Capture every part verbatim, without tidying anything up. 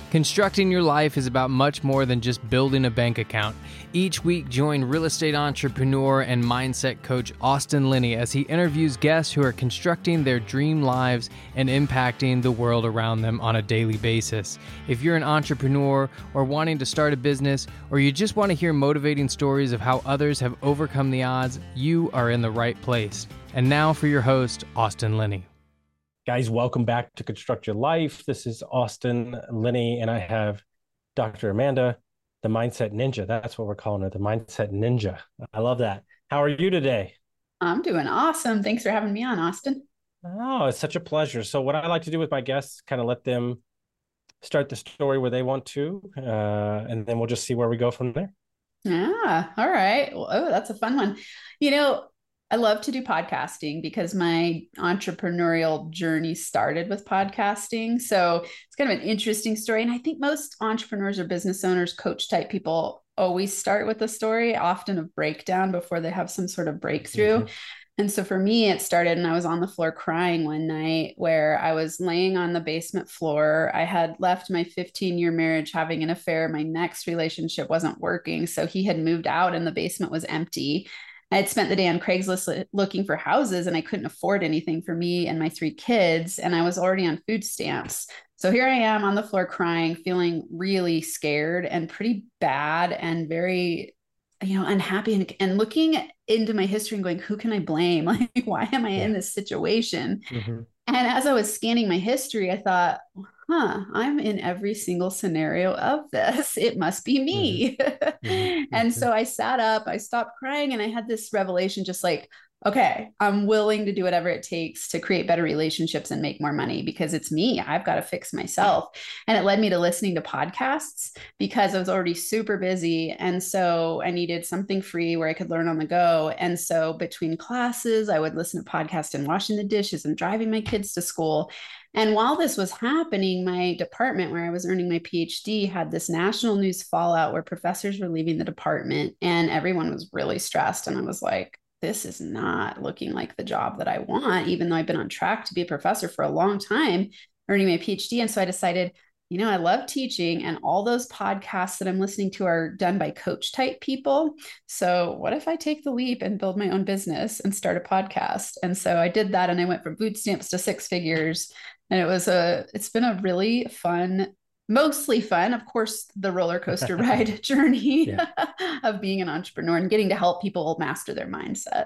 Constructing your life is about much more than just building a bank account. Each week, join real estate entrepreneur and mindset coach Austin Linney as he interviews guests who are constructing their dream lives and impacting the world around them on a daily basis. If you're an entrepreneur or wanting to start a business, or you just want to hear motivating stories of how others have overcome the odds, you are in the right place. And now for your host, Austin Linney. Guys, welcome back to Construct Your Life. This is Austin Linney, and I have Doctor Amanda, the Mindset Ninja. That's what we're calling her, the Mindset Ninja. I love that. How are you today? I'm doing awesome. Thanks for having me on, Austin. Oh, it's such a pleasure. So what I like to do with my guests, kind of let them start the story where they want to, uh, and then we'll just see where we go from there. Yeah. All right. Well, oh, that's a fun one. You know, I love to do podcasting because my entrepreneurial journey started with podcasting. So it's kind of an interesting story. And I think most entrepreneurs or business owners, coach type people always start with a story, often of breakdown before they have some sort of breakthrough. Mm-hmm. And so for me, it started and I was on the floor crying one night where I was laying on the basement floor. I had left my fifteen year marriage having an affair. My next relationship wasn't working. So he had moved out and the basement was empty. I had spent the day on Craigslist looking for houses and I couldn't afford anything for me and my three kids. And I was already on food stamps. So here I am on the floor crying, feeling really scared and pretty bad and very, you know, unhappy and, and looking into my history and going, who can I blame? Like, why am I yeah. in this situation? Mm-hmm. And as I was scanning my history, I thought, huh, I'm in every single scenario of this. It must be me. Mm-hmm. Mm-hmm. And so I sat up, I stopped crying, and I had this revelation just like, okay, I'm willing to do whatever it takes to create better relationships and make more money because it's me. I've got to fix myself. And it led me to listening to podcasts because I was already super busy. And so I needed something free where I could learn on the go. And so between classes, I would listen to podcasts and washing the dishes and driving my kids to school. And while this was happening, my department where I was earning my P H D had this national news fallout where professors were leaving the department and everyone was really stressed. And I was like, this is not looking like the job that I want, even though I've been on track to be a professor for a long time, earning my P H D. And so I decided, you know, I love teaching and all those podcasts that I'm listening to are done by coach type people. So what if I take the leap and build my own business and start a podcast? And so I did that and I went from food stamps to six figures. And it was a, it's been a really fun Mostly fun, of course, the roller coaster ride journey of being an entrepreneur and getting to help people master their mindset.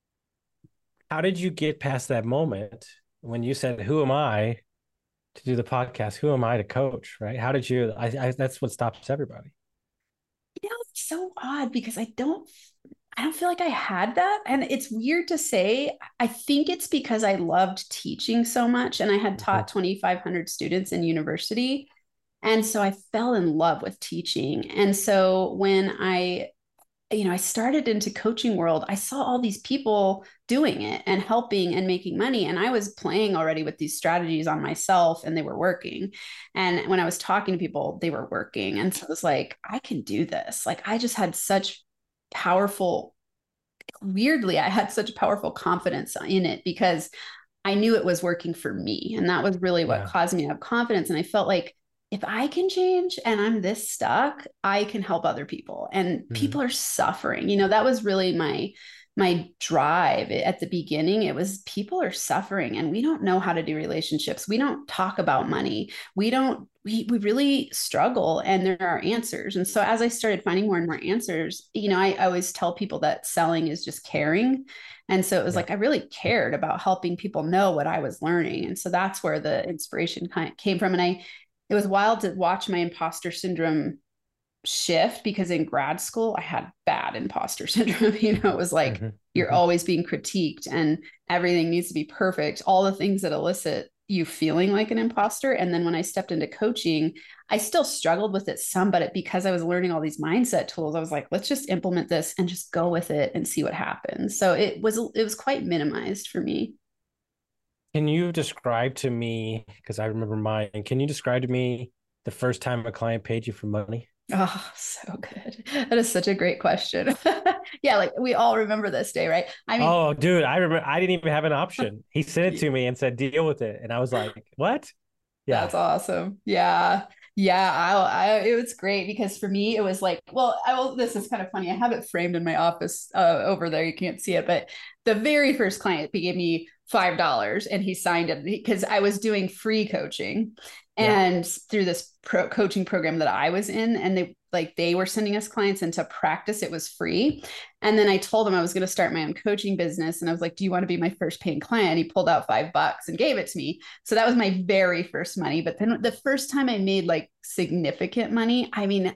How did you get past that moment when you said, who am I to do the podcast? Who am I to coach, right? How did you, I, I that's what stops everybody. You know, it's so odd because I don't, I don't feel like I had that. And it's weird to say. I think it's because I loved teaching so much and I had taught mm-hmm. twenty-five hundred students in university. And so I fell in love with teaching. And so when I, you know, I started into coaching world, I saw all these people doing it and helping and making money. And I was playing already with these strategies on myself and they were working. And when I was talking to people, they were working. And so it was like, I can do this. Like I just had such powerful, weirdly, I had such powerful confidence in it because I knew it was working for me. And that was really what yeah. caused me to have confidence. And I felt like, if I can change and I'm this stuck, I can help other people. And mm-hmm. people are suffering. You know, that was really my, my drive at the beginning. It was people are suffering and we don't know how to do relationships. We don't talk about money. We don't, we, we really struggle and there are answers. And so as I started finding more and more answers, you know, I, I always tell people that selling is just caring. And so it was yeah. like, I really cared about helping people know what I was learning. And so that's where the inspiration kind of came from. And I, It was wild to watch my imposter syndrome shift because in grad school, I had bad imposter syndrome. You know, it was like, mm-hmm. you're mm-hmm. always being critiqued and everything needs to be perfect. All the things that elicit you feeling like an imposter. And then when I stepped into coaching, I still struggled with it some, but it, because I was learning all these mindset tools, I was like, let's just implement this and just go with it and see what happens. So it was, it was quite minimized for me. Can you describe to me, because I remember mine, can you describe to me the first time a client paid you for money? Oh, so good. That is such a great question. Yeah, like we all remember this day, right? I mean, oh, dude, I remember. I didn't even have an option. He sent it to me and said, "Deal with it," and I was like, "What?" Yeah, that's awesome. Yeah, Yeah, I, I, it was great because for me, it was like, well, I will, this is kind of funny. I have it framed in my office uh, over there. You can't see it, but the very first client, he gave me five dollars and he signed it because I was doing free coaching Yeah. and through this pro coaching program that I was in, and they like, they were sending us clients, and to practice, it was free. And then I told him I was going to start my own coaching business. And I was like, do you want to be my first paying client? He pulled out five bucks and gave it to me. So that was my very first money. But then the first time I made like significant money, I mean,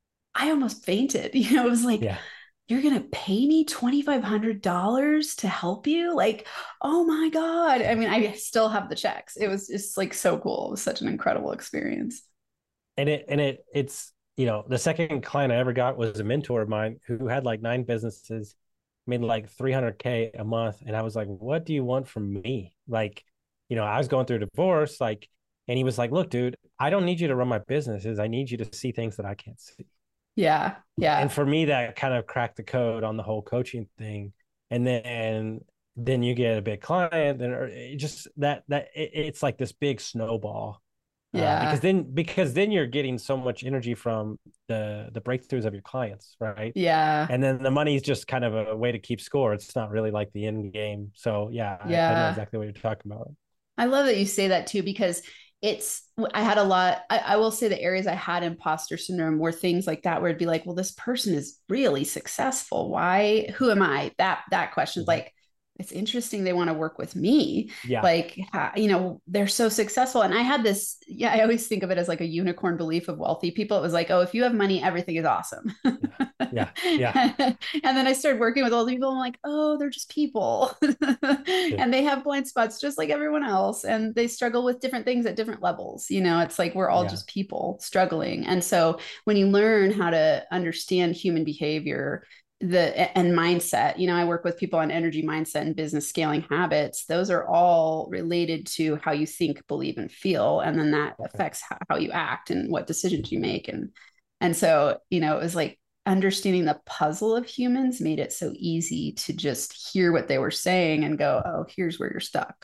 I almost fainted. You know, it was like, Yeah. you're going to pay me twenty-five hundred dollars to help you? Like, oh my God. I mean, I still have the checks. It was just like so cool. It was such an incredible experience. And it, and it, it's, you know, the second client I ever got was a mentor of mine who had like nine businesses, made like three hundred K a month. And I was like, what do you want from me? Like, you know, I was going through a divorce, like, and he was like, look, dude, I don't need you to run my businesses. I need you to see things that I can't see. Yeah. Yeah. And for me, that kind of cracked the code on the whole coaching thing. And then, then you get a big client, then it just that, that it, it's like this big snowball. Yeah. Uh, because then, because then you're getting so much energy from the, the breakthroughs of your clients. Right. Yeah. And then the money is just kind of a way to keep score. It's not really like the end game. So yeah, yeah. I, I know exactly what you're talking about. I love that you say that too, because it's, I had a lot, I, I will say the areas I had imposter syndrome were things like that, where it'd be like, well, this person is really successful. Why, who am I? That, that question, mm-hmm. like, it's interesting. They want to work with me. Yeah. Like, you know, they're so successful. And I had this, yeah, I always think of it as like a unicorn belief of wealthy people. It was like, oh, if you have money, everything is awesome. Yeah. Yeah. And then I started working with all the people. I'm like, oh, they're just people. And they have blind spots just like everyone else. And they struggle with different things at different levels. You know, it's like, we're all yeah. just people struggling. And so when you learn how to understand human behavior, the and mindset, you know, I work with people on energy mindset and business scaling habits. Those are all related to how you think, believe, and feel. And then that okay. affects how, how you act and what decisions you make. And, and so, you know, it was like understanding the puzzle of humans made it so easy to just hear what they were saying and go, oh, here's where you're stuck.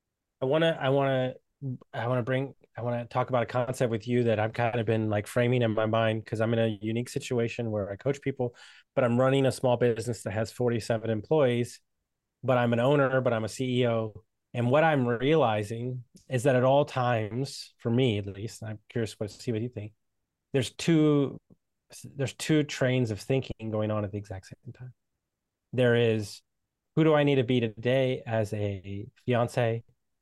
I want to, I want to, I want to bring, I want to talk about a concept with you that I've kind of been like framing in my mind, because I'm in a unique situation where I coach people, but I'm running a small business that has forty-seven employees, but I'm an owner, but I'm a C E O. And what I'm realizing is that at all times, for me at least, I'm curious what to see what you think, there's two, there's two trains of thinking going on at the exact same time. There is, who do I need to be today as a fiance,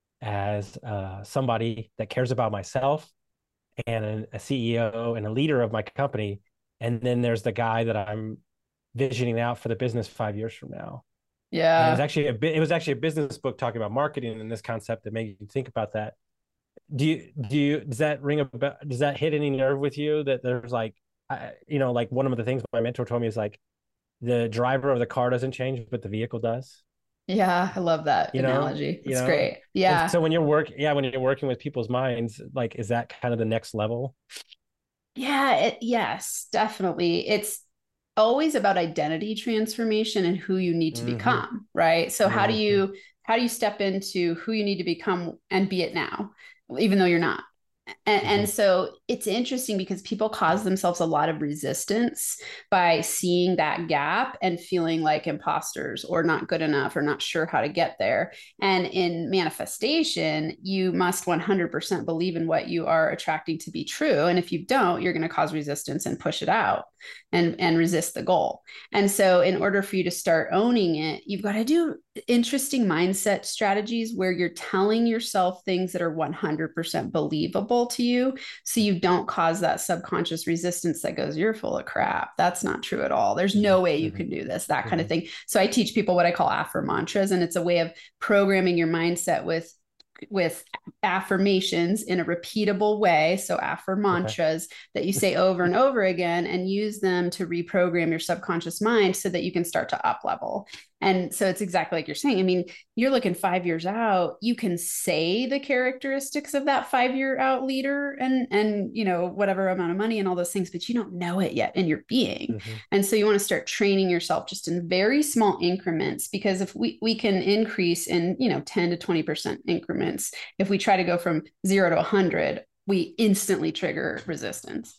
as uh, somebody that cares about myself, and a C E O and a leader of my company. And then there's the guy that I'm visioning out for the business five years from now. Yeah. And it was actually a it was actually a business book talking about marketing and this concept that made you think about that. Do you, do you, does that ring a bell? Does that hit any nerve with you, that there's like, I, you know, like one of the things my mentor told me is like, the driver of the car doesn't change, but the vehicle does. Yeah, I love that you analogy. know, it's know? great. Yeah. And so when you're work, yeah, when you're working with people's minds, like, is that kind of the next level? Yeah. It, yes, definitely. It's always about identity transformation and who you need to mm-hmm. become, right? So mm-hmm. how do you how do you step into who you need to become and be it now, even though you're not? And, mm-hmm. and so it's interesting because people cause themselves a lot of resistance by seeing that gap and feeling like imposters or not good enough or not sure how to get there. And in manifestation, you must one hundred percent believe in what you are attracting to be true. And if you don't, you're going to cause resistance and push it out and, and resist the goal. And so in order for you to start owning it, you've got to do interesting mindset strategies where you're telling yourself things that are one hundred percent believable to you, so you don't cause that subconscious resistance that goes, you're full of crap. That's not true at all. There's no way you can do this, that kind of thing. So I teach people what I call affirmantras, and it's a way of programming your mindset with with affirmations in a repeatable way. So affirmantras okay. that you say over and over again, and use them to reprogram your subconscious mind so that you can start to up level. And so it's exactly like you're saying. I mean, you're looking five years out, you can say the characteristics of that five-year out leader and, and, you know, whatever amount of money and all those things, but you don't know it yet in your being. Mm-hmm. And so you want to start training yourself just in very small increments, because if we, we can increase in, you know, ten to twenty percent increments, if we try to go from zero to a hundred, we instantly trigger resistance.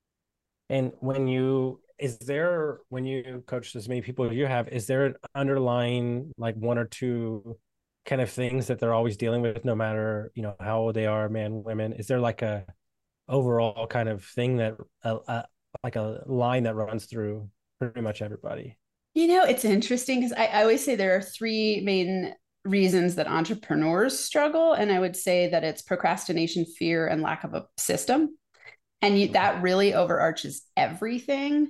And when you, is there, when you coach as many people as you have, is there an underlying like one or two kind of things that they're always dealing with, no matter, you know, how old they are, men, women? Is there like a overall kind of thing that, uh, uh, like a line that runs through pretty much everybody? You know, it's interesting because I, I always say there are three main reasons that entrepreneurs struggle. And I would say that it's procrastination, fear, and lack of a system. And you, that really overarches everything.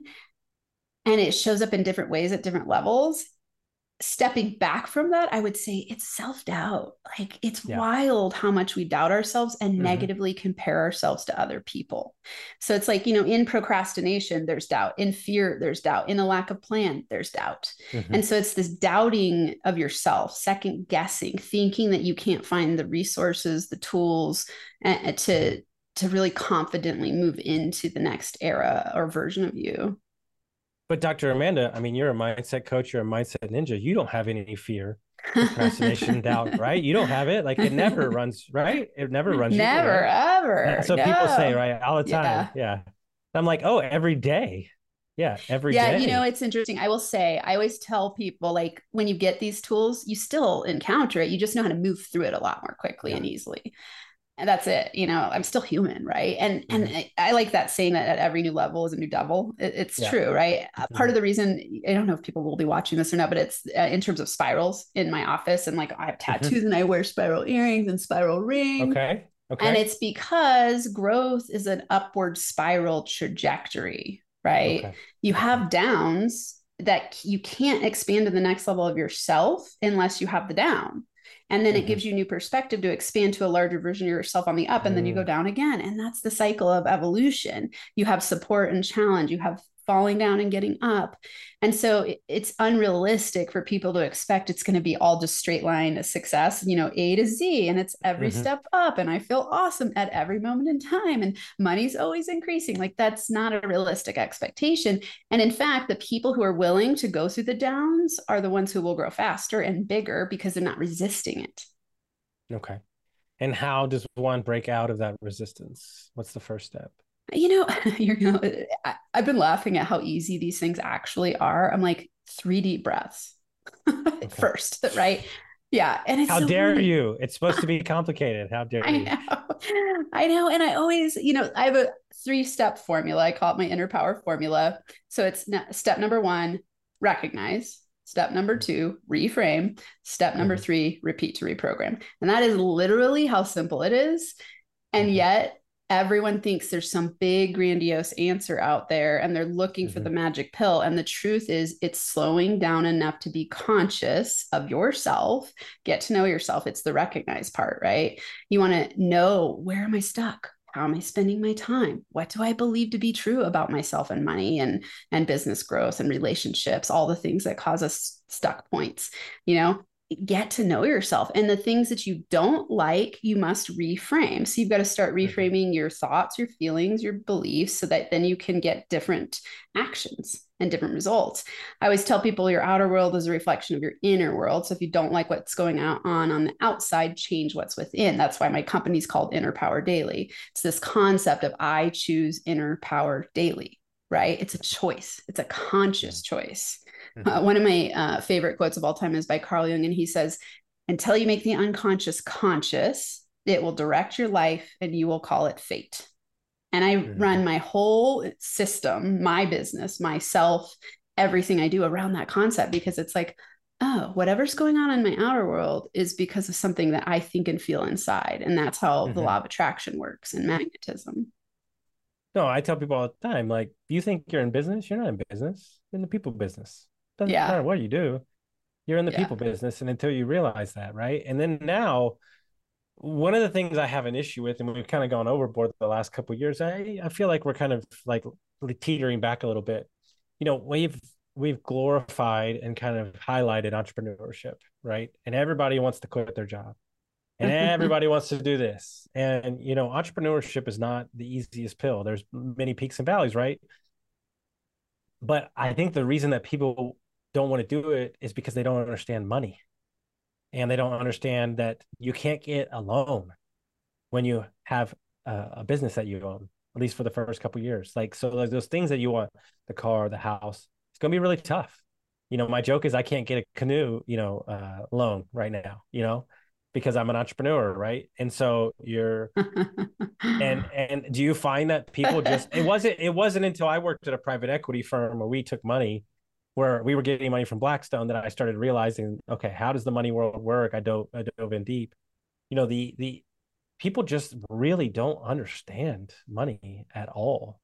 And it shows up in different ways at different levels. Stepping back from that, I would say it's self-doubt. Like it's yeah. wild how much we doubt ourselves and mm-hmm. negatively compare ourselves to other people. So it's like, you know, in procrastination, there's doubt. In fear, there's doubt. In a lack of plan, there's doubt. Mm-hmm. And so it's this doubting of yourself, second guessing, thinking that you can't find the resources, the tools uh, to, to really confidently move into the next era or version of you. But Doctor Amanda, I mean, you're a mindset coach, you're a mindset ninja. You don't have any fear, procrastination, doubt, right? You don't have it. Like it never runs, right? It never runs. Never, you, right? ever. And so no. people say, right, all the time. Yeah. yeah. I'm like, oh, every day. Yeah, every yeah, day. you know, it's interesting. I will say, I always tell people, like, when you get these tools, you still encounter it. You just know how to move through it a lot more quickly yeah. and easily. And that's it. You know, I'm still human, right? And mm-hmm. and I, I like that saying that at every new level is a new devil. It, it's yeah. true, right? Mm-hmm. Part of the reason, I don't know if people will be watching this or not, but it's uh, in terms of spirals in my office. And like I have tattoos mm-hmm. and I wear spiral earrings and spiral ring. Okay. Okay. And it's because growth is an upward spiral trajectory, right? Okay. You have downs that you can't expand to the next level of yourself unless you have the down. And then mm-hmm. it gives you new perspective to expand to a larger version of yourself on the up, and mm. then you go down again. And that's the cycle of evolution. You have support and challenge. You have falling down and getting up. And so it, it's unrealistic for people to expect it's going to be all just straight line success, you know, A to Z, and it's every mm-hmm. step up. And I feel awesome at every moment in time. And money's always increasing. Like that's not a realistic expectation. And in fact, the people who are willing to go through the downs are the ones who will grow faster and bigger because they're not resisting it. Okay. And how does one break out of that resistance? What's the first step? You know, you're gonna, I, I've been laughing at how easy these things actually are. I'm like, three deep breaths okay. first, right? Yeah. And it's how so dare funny. you? It's supposed to be complicated. How dare I you? know. I know. And I always, you know, I have a three step formula. I call it my inner power formula. So it's step number one, recognize. Step number two, reframe. Step number mm-hmm. three, repeat to reprogram. And that is literally how simple it is. And mm-hmm. yet, everyone thinks there's some big grandiose answer out there and they're looking mm-hmm. for the magic pill. And the truth is it's slowing down enough to be conscious of yourself, get to know yourself. It's the recognize part, right? You want to know, where am I stuck? How am I spending my time? What do I believe to be true about myself and money and, and business growth and relationships, all the things that cause us stuck points, you know? Get to know yourself, and the things that you don't like, you must reframe. So you've got to start reframing your thoughts, your feelings, your beliefs, so that then you can get different actions and different results. I always tell people your outer world is a reflection of your inner world. So if you don't like what's going on on the outside, change what's within. That's why my company's called Inner Power Daily. It's this concept of I choose inner power daily, right? It's a choice. It's a conscious choice. Uh, one of my uh, favorite quotes of all time is by Carl Jung, and he says, until you make the unconscious conscious, it will direct your life and you will call it fate. And I mm-hmm. run my whole system, my business, myself, everything I do around that concept, because it's like, oh, whatever's going on in my outer world is because of something that I think and feel inside. And that's how mm-hmm. the law of attraction works and magnetism. No, I tell people all the time, like, you think you're in business? You're not in business. You're in the people business. Doesn't yeah. matter what you do. You're in the yeah. people business. And until you realize that, right? And then now, one of the things I have an issue with, and we've kind of gone overboard the last couple of years, I, I feel like we're kind of like teetering back a little bit. You know, we've we've glorified and kind of highlighted entrepreneurship, right? And everybody wants to quit their job. And everybody wants to do this. And, you know, entrepreneurship is not the easiest pill. There's many peaks and valleys, right? But I think the reason that people don't want to do it is because they don't understand money. And they don't understand that you can't get a loan when you have a, a business that you own, at least for the first couple of years. Like, so like those things that you want, the car, the house, it's going to be really tough. You know, my joke is I can't get a canoe, you know, uh, loan right now, you know, because I'm an entrepreneur, right? And so you're, and and do you find that people just, it wasn't it wasn't until I worked at a private equity firm where we took money, where we were getting money from Blackstone, that I started realizing, okay, how does the money world work? I dove I dove in deep. You know, the the people just really don't understand money at all.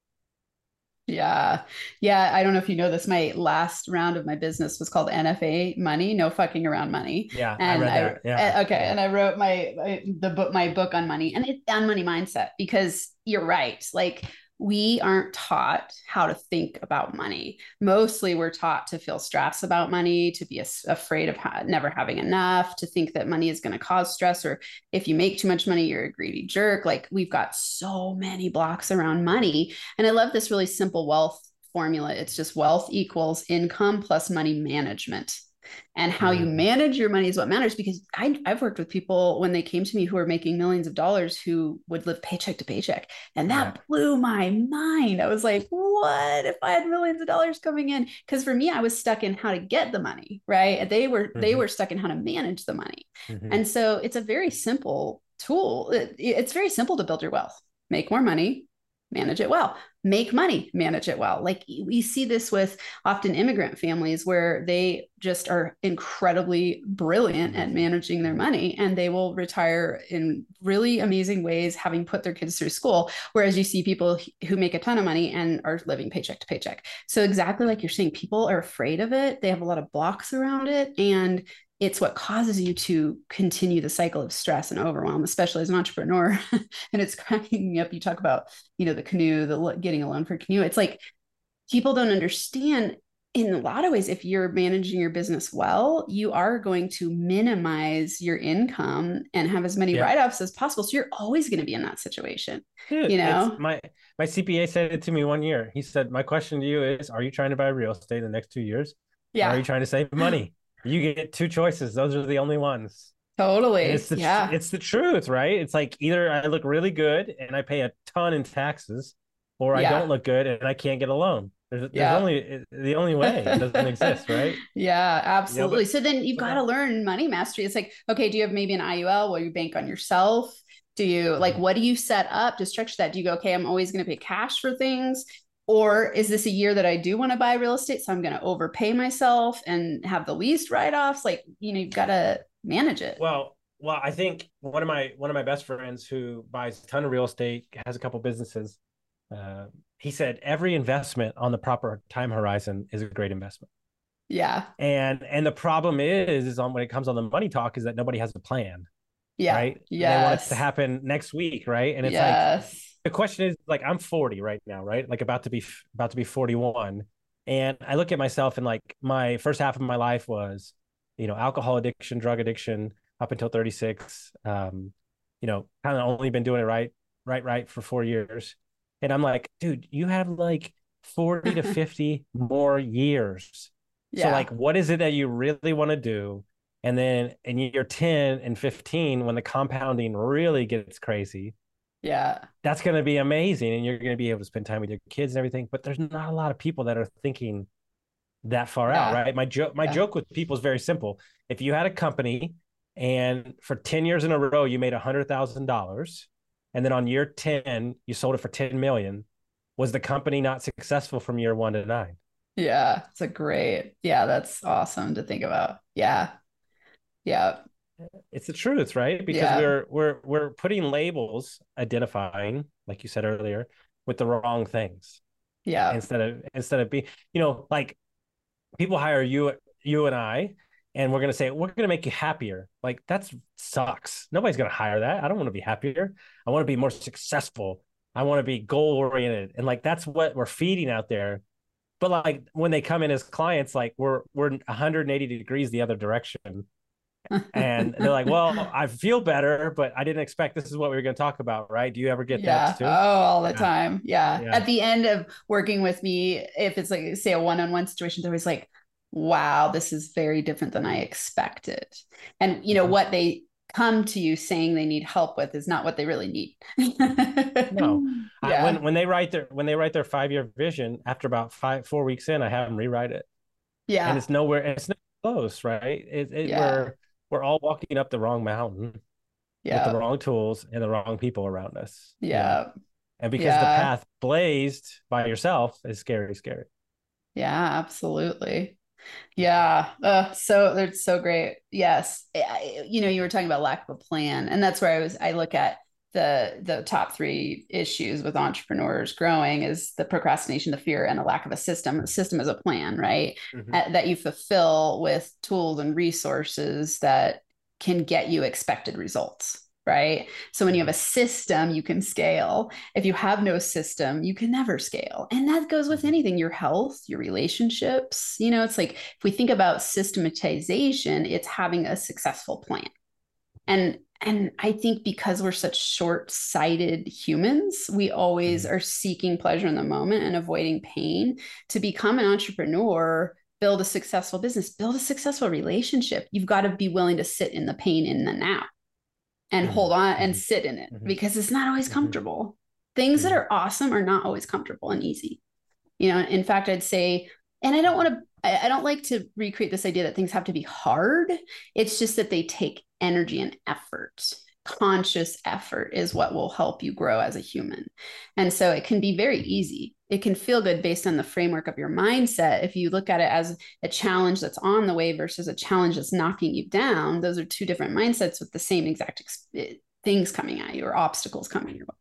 Yeah. Yeah. I don't know if you know this. My last round of my business was called N F A Money, no fucking around money. Yeah. And I read I, that. Yeah. okay. And I wrote my, my, the book, my book on money and it, on money mindset, because you're right. Like, we aren't taught how to think about money. Mostly we're taught to feel stress about money, to be a, afraid of ha- never having enough, to think that money is going to cause stress, or if you make too much money, you're a greedy jerk. Like, we've got so many blocks around money. And I love this really simple wealth formula. It's just wealth equals income plus money management. And how you manage your money is what matters, because I, I've worked with people when they came to me who are making millions of dollars who would live paycheck to paycheck. And that yeah. blew my mind. I was like, what if I had millions of dollars coming in? Because for me, I was stuck in how to get the money, right? They were, mm-hmm. they were stuck in how to manage the money. Mm-hmm. And so it's a very simple tool. It, it's very simple to build your wealth. Make more money, manage it well. Make money, manage it well. Like, we see this with often immigrant families where they just are incredibly brilliant at managing their money, and they will retire in really amazing ways, having put their kids through school. Whereas you see people who make a ton of money and are living paycheck to paycheck. So exactly like you're saying, people are afraid of it. They have a lot of blocks around it. And it's what causes you to continue the cycle of stress and overwhelm, especially as an entrepreneur. And it's cracking me up. You talk about, you know, the canoe, the getting a loan for a canoe. It's like, people don't understand, in a lot of ways, if you're managing your business well, you are going to minimize your income and have as many yeah. write-offs as possible. So you're always going to be in that situation. Dude, you know, my, my C P A said it to me one year. He said, my question to you is, are you trying to buy real estate in the next two years? Yeah. Or are you trying to save money? You get two choices. Those are the only ones. Totally. And it's the yeah. it's the truth, right? It's like, either I look really good and I pay a ton in taxes, or I yeah. don't look good and I can't get a loan. There's, there's yeah. only the only way. It doesn't exist, right? Yeah, absolutely. Yeah, but, so then you've got to learn money mastery. It's like, okay, do you have maybe an I U L where you bank on yourself? Do you like, what do you set up to structure that? Do you go, okay, I'm always going to pay cash for things? Or is this a year that I do want to buy real estate, so I'm going to overpay myself and have the least write-offs? Like, you know, you've got to manage it. Well, well, I think one of my one of my best friends who buys a ton of real estate, has a couple businesses. Uh, he said every investment on the proper time horizon is a great investment. Yeah. And and the problem is, is on when it comes on the money talk, is that nobody has a plan. Yeah. Right. Yeah. They want it to happen next week. Right. And it's yes. like, the question is, like, I'm forty right now, right? Like, about to be about to be forty-one. And I look at myself, and like, my first half of my life was, you know, alcohol addiction, drug addiction up until thirty-six. Um, you know, kind of only been doing it right, right, right for four years. And I'm like, dude, you have like forty to fifty more years. Yeah. So like, what is it that you really want to do? And then in year ten and fifteen, when the compounding really gets crazy, yeah, that's going to be amazing. And you're going to be able to spend time with your kids and everything. But there's not a lot of people that are thinking that far yeah. out, right? My joke, my yeah. joke with people is very simple. If you had a company and for ten years in a row, you made a hundred thousand dollars, and then on year ten, you sold it for ten million, was the company not successful from year one to nine? Yeah. It's a great, yeah, that's awesome to think about. Yeah. Yeah. It's the truth, right? Because yeah. we're we're we're putting labels, identifying, like you said earlier, with the wrong things. Yeah. Instead of instead of being, you know, like, people hire you you and I, and we're gonna say, we're gonna make you happier. Like, that sucks. Nobody's gonna hire that. I don't want to be happier. I want to be more successful. I want to be goal oriented, and like, that's what we're feeding out there. But like, when they come in as clients, like, we're we're one hundred eighty degrees the other direction. And they're like, well, I feel better, but I didn't expect this is what we were going to talk about, right? Do you ever get yeah. that too? Oh, all the yeah. time. Yeah. yeah. At the end of working with me, if it's like, say, a one-on-one situation, they're always like, wow, this is very different than I expected. And you know, mm-hmm. what they come to you saying they need help with is not what they really need. No, yeah. I, when when they write their when they write their five year vision, after about five four weeks in, I have them rewrite it. Yeah, and it's nowhere. It's not close, right? It, it yeah. we're we're all walking up the wrong mountain yeah. with the wrong tools and the wrong people around us. Yeah, you know? And because yeah. the path blazed by yourself is scary, scary. Yeah, absolutely. Yeah. Uh, so that's so great. Yes. I, you know, you were talking about lack of a plan, and that's where I was, I look at the, the top three issues with entrepreneurs growing is the procrastination, the fear, and a lack of a system. A system is a plan, right? Mm-hmm. Uh, that you fulfill with tools and resources that can get you expected results. Right. So when you have a system, you can scale. If you have no system, you can never scale. And that goes with anything, your health, your relationships. You know, it's like if we think about systematization, it's having a successful plan. And and I think because we're such short-sighted humans, we always mm-hmm. are seeking pleasure in the moment and avoiding pain. To become an entrepreneur, build a successful business, build a successful relationship, you've got to be willing to sit in the pain in the now. And mm-hmm. hold on and mm-hmm. sit in it mm-hmm. because it's not always comfortable. Mm-hmm. Things mm-hmm. that are awesome are not always comfortable and easy. You know, in fact, I'd say, and I don't want to, I, I don't like to recreate this idea that things have to be hard. It's just that they take energy and effort. Conscious effort is what will help you grow as a human. And so it can be very easy. It can feel good based on the framework of your mindset. If you look at it as a challenge that's on the way versus a challenge that's knocking you down, those are two different mindsets with the same exact ex- things coming at you or obstacles coming your way.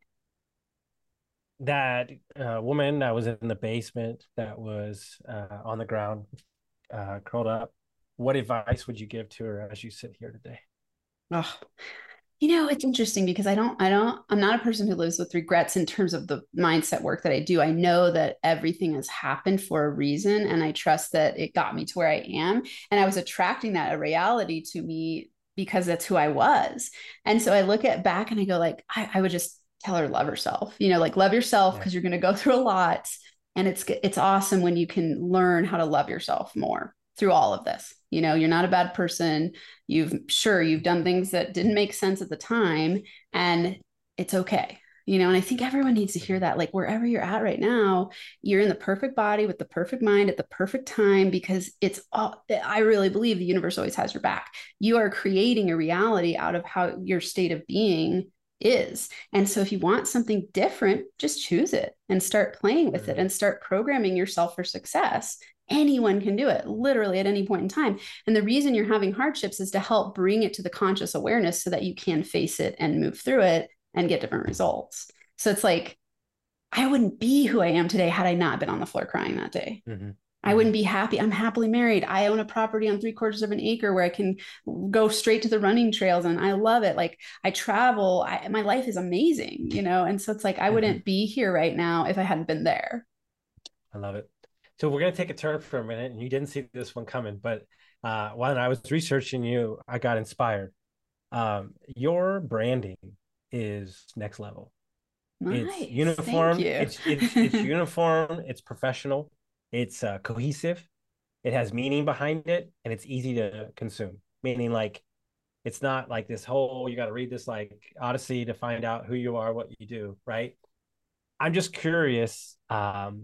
That uh, woman that was in the basement, that was uh, on the ground, uh, curled up, what advice would you give to her as you sit here today? Oh, you know, it's interesting because I don't, I don't, I'm not a person who lives with regrets in terms of the mindset work that I do. I know that everything has happened for a reason, and I trust that it got me to where I am. And I was attracting that a reality to me because that's who I was. And so I look at back and I go like, I, I would just tell her, love herself, you know, like love yourself because yeah. you're going to go through a lot. And it's, it's awesome when you can learn how to love yourself more through all of this. You know, you're not a bad person. You've sure you've done things that didn't make sense at the time, and it's okay. You know, and I think everyone needs to hear that, like wherever you're at right now, you're in the perfect body with the perfect mind at the perfect time, because it's all, I really believe the universe always has your back. You are creating a reality out of how your state of being is. And so if you want something different, just choose it and start playing with it and start programming yourself for success. Anyone can do it literally at any point in time. And the reason you're having hardships is to help bring it to the conscious awareness so that you can face it and move through it and get different results. So it's like, I wouldn't be who I am today had I not been on the floor crying that day. Mm-hmm. I wouldn't be happy. I'm happily married. I own a property on three quarters of an acre where I can go straight to the running trails, and I love it. Like I travel, I, my life is amazing, you know? And so it's like, I mm-hmm. wouldn't be here right now if I hadn't been there. I love it. So we're going to take a turn for a minute, and you didn't see this one coming, but uh, when I was researching you, I got inspired. Um, your branding is next level. Nice. It's uniform. Thank you. it's, it's, it's uniform. It's professional. It's uh, cohesive. It has meaning behind it, and it's easy to consume. Meaning, like, it's not like this whole, you got to read this like Odyssey to find out who you are, what you do, right? I'm just curious, um,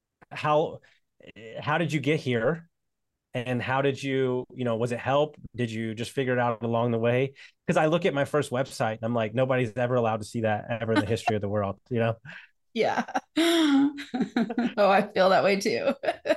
how how did you get here, and how did you, you know, was it help? Did you just figure it out along the way? Because I look at my first website and I'm like, nobody's ever allowed to see that ever in the history of the world, you know? Yeah. Oh, I feel that way too.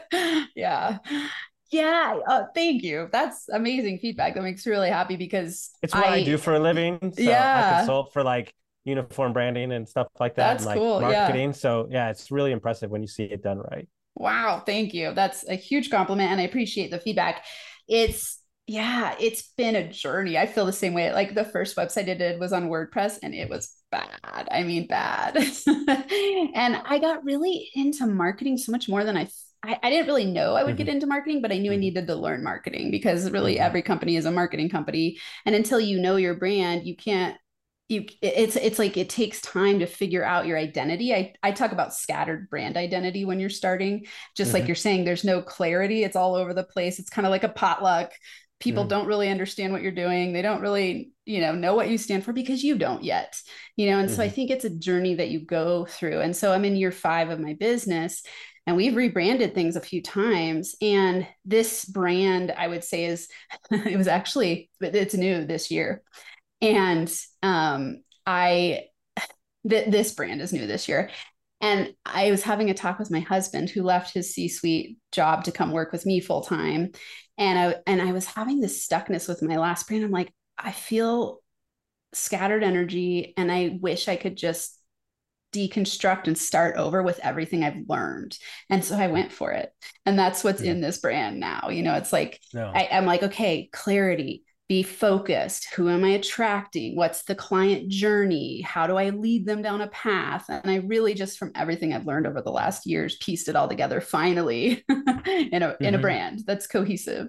Yeah. Yeah. Oh, thank you. That's amazing feedback. That makes me really happy because it's what I, I do for a living. So yeah. I consult for like uniform branding and stuff like that. That's and like cool. Marketing. Yeah. So yeah, it's really impressive when you see it done right. Wow. Thank you. That's a huge compliment. And I appreciate the feedback. It's, yeah, it's been a journey. I feel the same way. Like the first website I did was on WordPress, and it was bad. I mean, bad. And I got really into marketing so much more than I, I, I didn't really know I would mm-hmm. get into marketing, but I knew mm-hmm. I needed to learn marketing because really mm-hmm. every company is a marketing company. And until you know your brand, you can't, you it's it's like it takes time to figure out your identity. I, I talk about scattered brand identity when you're starting, just mm-hmm. like you're saying, there's no clarity. It's all over the place. It's kind of like a potluck. people Mm. don't really understand what you're doing. They don't really, you know, know what you stand for because you don't yet, you know? And so I Mhm. think it's a journey that you go through. And so I'm in year five of my business and we've rebranded things a few times. And this brand, I would say is, it was actually, it's new this year. And um, I, th- this brand is new this year. And I was having a talk with my husband who left his C-suite job to come work with me full time. And I and I was having this stuckness with my last brand. I'm like, I feel scattered energy and I wish I could just deconstruct and start over with everything I've learned. And so I went for it. And that's what's Mhm. in this brand now. You know, it's like No. I, I'm like, okay, clarity, be focused. Who am I attracting? What's the client journey? How do I lead them down a path? And I really just from everything I've learned over the last years pieced it all together finally in a in a Mhm. brand that's cohesive.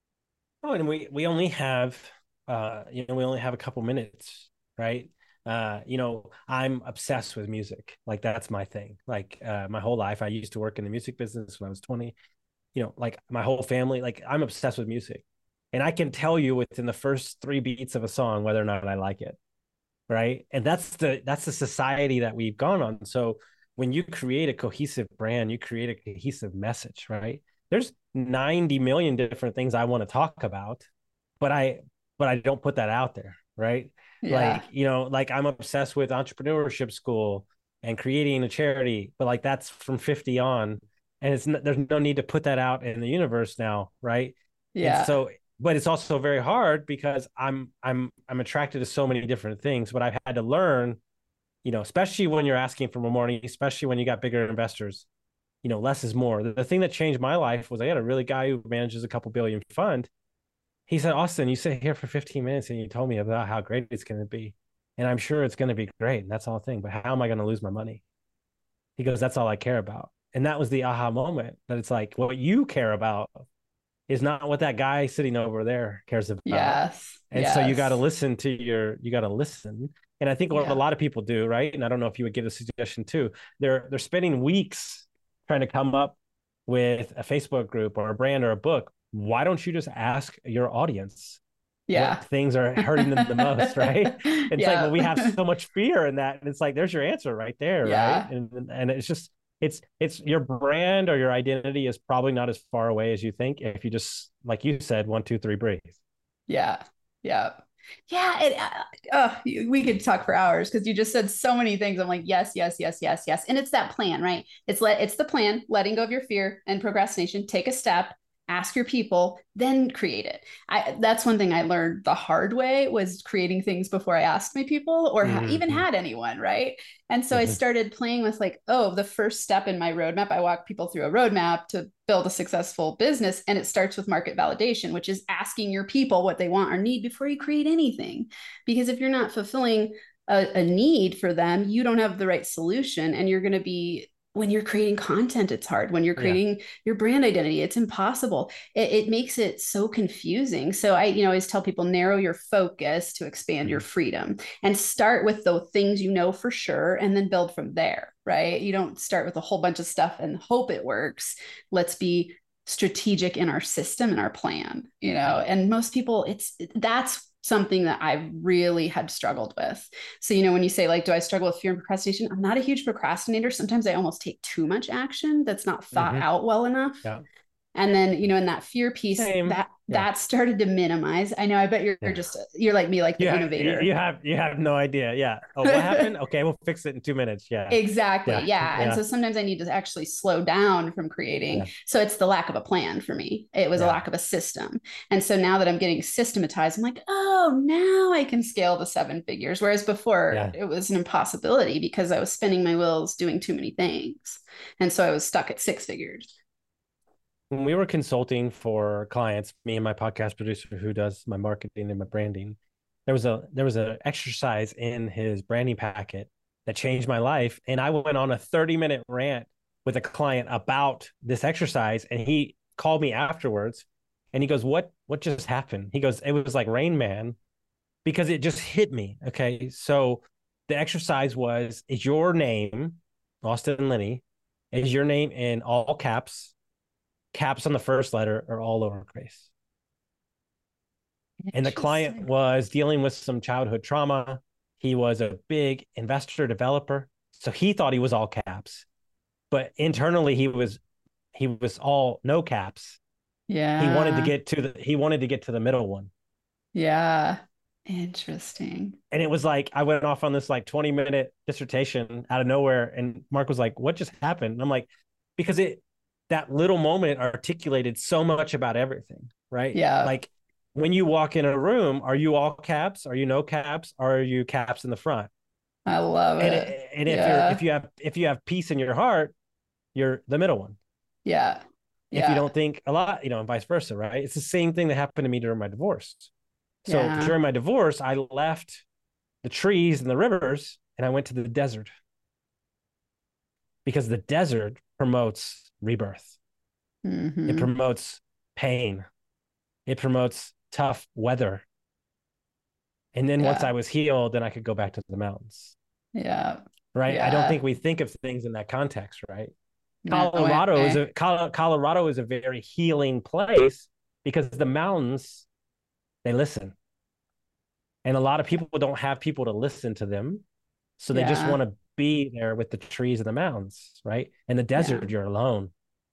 Oh, and we we only have uh you know we only have a couple minutes, right? Uh, you know, I'm obsessed with music. Like that's my thing. Like uh my whole life I used to work in the music business when I was twenty. You know, like my whole family, like I'm obsessed with music. And I can tell you within the first three beats of a song whether or not I like it, right? And that's the that's the society that we've gone on. So when you create a cohesive brand, you create a cohesive message, right? There's ninety million different things I want to talk about, but I but I don't put that out there, right? Yeah. Like, you know, like I'm obsessed with entrepreneurship school and creating a charity, but like that's from fifty on, and it's there's no need to put that out in the universe now, right? And Yeah. so but it's also very hard because I'm I'm I'm attracted to so many different things, but I've had to learn, you know, especially when you're asking for more money, especially when you got bigger investors, you know, less is more. The, the thing that changed my life was I had a really guy who manages a couple billion fund. He said, Austin, you sit here for fifteen minutes and you told me about how great it's going to be. And I'm sure it's going to be great. And that's all the thing. But how am I going to lose my money? He goes, that's all I care about. And that was the aha moment that it's like, what you care about is not what that guy sitting over there cares about. Yes. And so you got to Yes. listen to your, you got to listen. And I think what a Yeah. lot of people do, right? And I don't know if you would give a suggestion too. They're they're spending weeks trying to come up with a Facebook group or a brand or a book. Why don't you just ask your audience Yeah. what things are hurting them the most, right? It's like, well, Yeah. we have so much fear in that. And it's like, there's your answer right there, right? Yeah. And and it's just it's it's your brand or your identity is probably not as far away as you think if you just, like you said, one, two, three, breathe. Yeah. Yeah. Yeah. It, uh, uh, we could talk for hours because you just said so many things. I'm like, yes, yes, yes, yes, yes. And it's that plan, right? It's let it's the plan, letting go of your fear and procrastination, take a step, ask your people, then create it. I that's one thing I learned the hard way was creating things before I asked my people or ha- even Mm-hmm. had anyone, right? And so I Mm-hmm. started playing with like, oh, the first step in my roadmap, I walk people through a roadmap to build a successful business. And it starts with market validation, which is asking your people what they want or need before you create anything. Because if you're not fulfilling a, a need for them, you don't have the right solution. And you're going to be, when you're creating content, it's hard. When you're Yeah. creating your brand identity, it's impossible. It, it makes it so confusing. So I, you know, always tell people narrow your focus to expand your Mm-hmm. freedom and start with the things you know for sure and then build from there, right? You don't start with a whole bunch of stuff and hope it works. Let's be strategic in our system and our plan, you know, and most people it's that's something that I really had struggled with. So, you know, when you say like, do I struggle with fear and procrastination? I'm not a huge procrastinator. Sometimes I almost take too much action that's not thought Mm-hmm. out well enough. Yeah. And then, you know, in that fear piece, Same. that Yeah. that started to minimize. I know, I bet you're Yeah. just you're like me, like the You have, innovator. you have you have no idea. Yeah. Oh, what happened? Okay, we'll fix it in two minutes. Yeah. Exactly. Yeah. Yeah. And Yeah. so sometimes I need to actually slow down from creating. Yeah. So it's the lack of a plan for me. It was a Yeah. lack of a system. And so now that I'm getting systematized, I'm like, oh, now I can scale to seven figures. Whereas before Yeah. it was an impossibility because I was spinning my wheels doing too many things. And so I was stuck at six figures. When we were consulting for clients, me and my podcast producer who does my marketing and my branding, there was a there was an exercise in his branding packet that changed my life. And I went on a thirty minute rant with a client about this exercise. And he called me afterwards and he goes, What what just happened? He goes, it was like Rain Man, because it just hit me. Okay. So the exercise was, is your name, Austin Linney, is your name in all caps, caps on the first letter, or all lowercase? And the client was dealing with some childhood trauma. He was a big investor developer. So he thought he was all caps, but internally he was, he was all no caps. Yeah. He wanted to get to the, he wanted to get to the middle one. Yeah. Interesting. And it was like, I went off on this like twenty minute dissertation out of nowhere. And Mark was like, what just happened? And I'm like, because it, that little moment articulated so much about everything, right? Yeah. Like when you walk in a room, are you all caps? Are you no caps? Or are you caps in the front? I love and it. it and if yeah. you're if you have if you have peace in your heart, you're the middle one. Yeah. If yeah. you don't think a lot, you know, and vice versa, right? It's the same thing that happened to me during my divorce. So yeah. during my divorce, I left the trees and the rivers and I went to the desert. Because the desert promotes rebirth. Mm-hmm. It promotes pain. It promotes tough weather. And then yeah. once I was healed, then I could go back to the mountains. Yeah. Right. Yeah. I don't think we think of things in that context, right? No, Colorado okay. is a Colorado is a very healing place because the mountains, they listen. And a lot of people don't have people to listen to them. So they yeah. just want to be there with the trees and the mountains, right? In the desert, yeah. you're alone.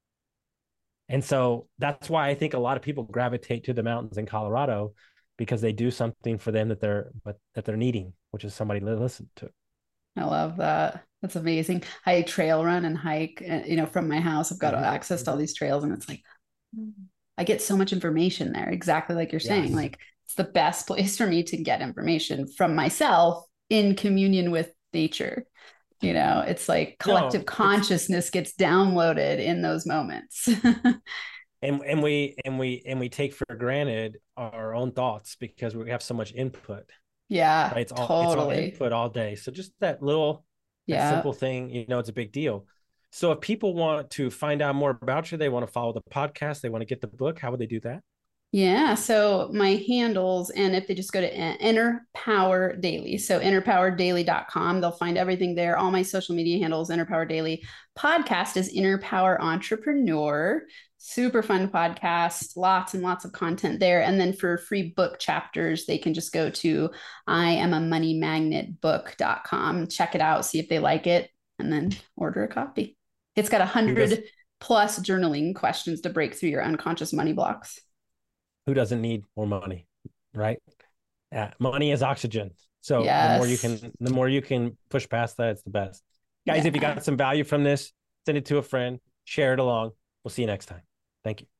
And so that's why I think a lot of people gravitate to the mountains in Colorado because they do something for them that they're but that they're needing, which is somebody to listen to. I love that. That's amazing. I trail run and hike, you know, from my house. I've got mm-hmm. access to all these trails, and it's like I get so much information there. Exactly like you're saying. Yes. Like it's the best place for me to get information from myself in communion with nature. You know, it's like collective no, consciousness gets downloaded in those moments. and and we and we and we take for granted our own thoughts because we have so much input. Yeah, right? It's all, totally. It's all input all day. So just that little that yeah. simple thing, you know, it's a big deal. So if people want to find out more about you, they want to follow the podcast, they want to get the book, how would they do that? Yeah. So my handles, and if they just go to Inner Power Daily, so inner power daily dot com, they'll find everything there. All my social media handles, Inner Power Daily. Podcast is Inner Power Entrepreneur. Super fun podcast, lots and lots of content there. And then for free book chapters, they can just go to I am a money magnet book dot com, check it out, see if they like it, and then order a copy. It's got a hundred plus journaling questions to break through your unconscious money blocks. Who doesn't need more money, right? Yeah, money is oxygen. So yes. the more you can, the more you can push past that, it's the best. Guys, yeah. if you got some value from this, send it to a friend, share it along. We'll see you next time. Thank you.